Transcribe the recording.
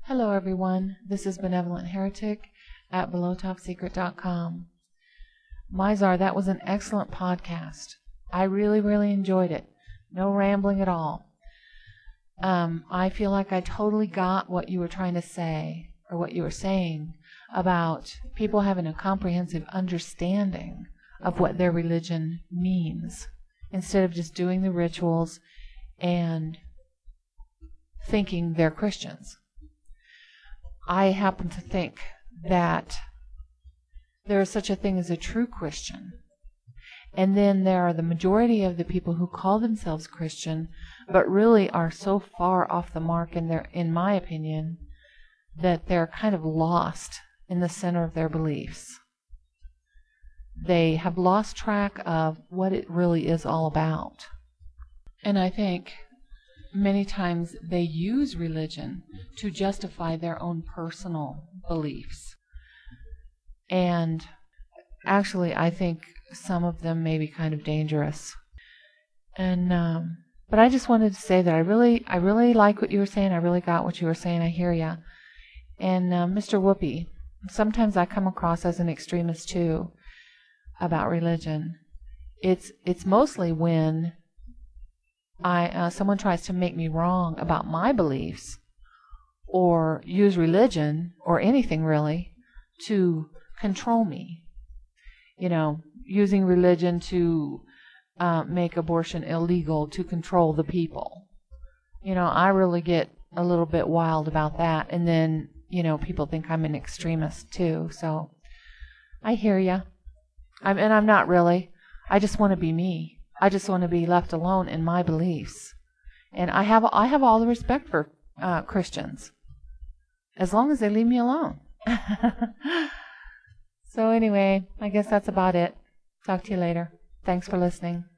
Hello everyone, this is Benevolent Heretic at BelowTopSecret.com. Mizar, that was an excellent podcast. I really enjoyed it. No rambling at all. I feel like I totally got what you were trying to say, or what you were saying, about people having a comprehensive understanding of what their religion means, instead of just doing the rituals and thinking they're Christians. I happen to think that there is such a thing as a true Christian. And then there are the majority of the people who call themselves Christian, but really are so far off the mark in my opinion, that they're kind of lost in the center of their beliefs. They have lost track of what it really is all about. And I think many times they use religion to justify their own personal beliefs. And actually, I think some of them may be kind of dangerous. And but I just wanted to say that I really like what you were saying. I really got what you were saying. I hear ya. And Mr. Whoopi, sometimes I come across as an extremist too about religion. It's mostly when someone tries to make me wrong about my beliefs, or use religion or anything really to control me. You know, using religion to make abortion illegal to control the people. You know, I really get a little bit wild about that, and then, you know, people think I'm an extremist too. So I hear ya. I'm not really. I just want to be me. I just want to be left alone in my beliefs. And I have all the respect for Christians, as long as they leave me alone. So anyway, I guess that's about it. Talk to you later. Thanks for listening.